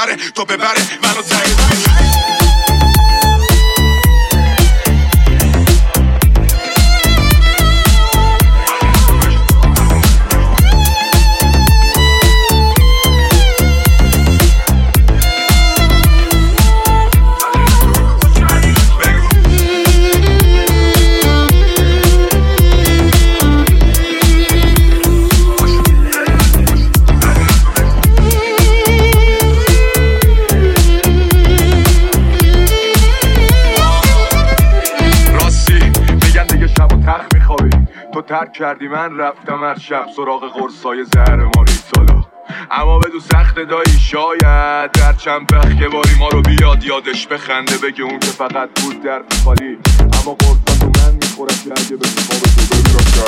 ببره تو ببره منو تایید. تو ترک کردی من رفتم هر شب سراغ قرصای زهرماری سالا، اما بدو سخت دایی شاید در چند پخ که باری ما رو بیاد یادش بخنده بگه اون که فقط بود در خالی، اما قرصا تو من میخورم که اگه به خواب تو ببینم